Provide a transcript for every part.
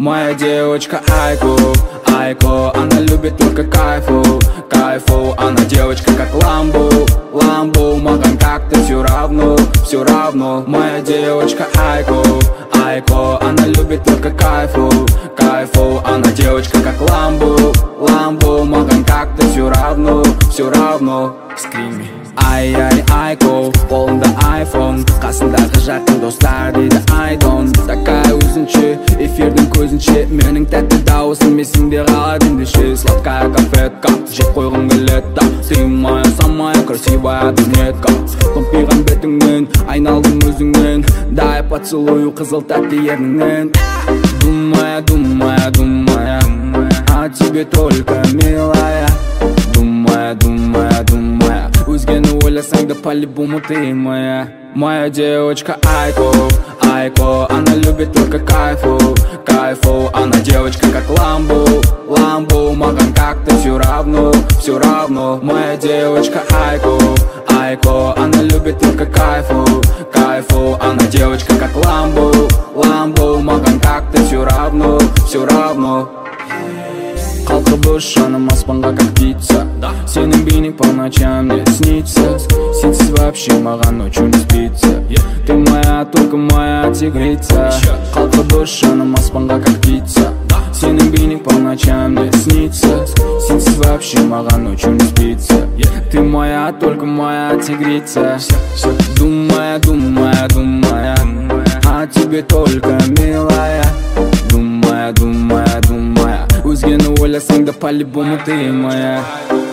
Моя девочка Айко, Айко, она любит только кайфу, кайфу. Она девочка как Ламбо, Ламбо, маған как-то все равно, все равно. Моя девочка Айко, Айко, она любит только кайфу, кайфу. Она девочка как Ламбо, Ламбо, маған как-то все равно, все равно. Скрими. Ай-ай, Айко, қолында айфон, қасындағы жақын достар дейді айдон. Такая өзінше, эфирдің көзінше, менің тәтті дауысым есіңде қалады ендеше. Сладкая конфетка, жеп қойғың келеді. Ты моя самая красивая брюнетка. Томпиған бетіңнен, айналдым өзіңнен, дай поцелую қызыл тәтті ерніңнен. Думая, думая, думая о тебе только, милая. Думая, думая, думая, өзгені ойласаң да по-любому ты моя. Моя девочка Айко, Айко, она любит только кайфу, кайфу. Она девочка как Ламбо, Ламбо, маған как-то все равно, все равно. Моя девочка Айко, Айко, она любит только кайфу, кайфу. Она девочка как Ламбо, Ламбо, маған как-то все равно, все равно. Қалқыбы жаным аспанға как птица, сенің бейнең по ночам мне снится. Сенсіз вообще маған ночью не спится. Ты моя, только моя тигрица. Қалқыбы жаным аспанға как птица, сенің бейнең по ночам мне снится. Сенсіз вообще маған ночью не спится. Ты моя, только моя тигрица. Думая, думая, думая о тебе только, милая. Думая, думая, думая, өзгені ойласаң да по-любому ты моя.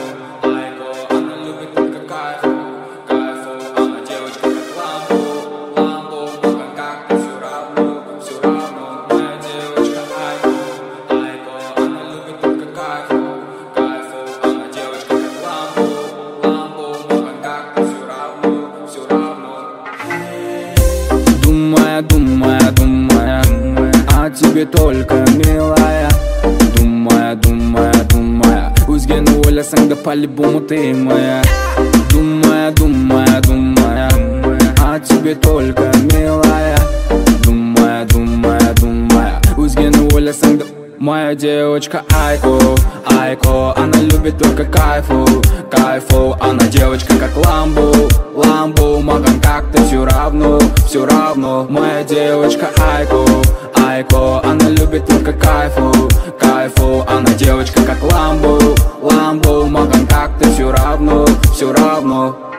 Думая, думая, думая о тебе только, милая. Думая, думая, думая, өзгені ойласаң да по-любому ты моя. Думая, думая, думая о тебе только, милая. Думая, думая, думая, өзгені ойласаң да. Моя девочка Айко, Айко, она любит только кайфу, кайфу. Она девочка как Ламбо, Ламбо, маған как-то все равно, все равно. Моя девочка Айко, Айко, она любит только кайфу, кайфу. Она девочка как Ламбо, Ламбо, маған как-то все равно, все равно.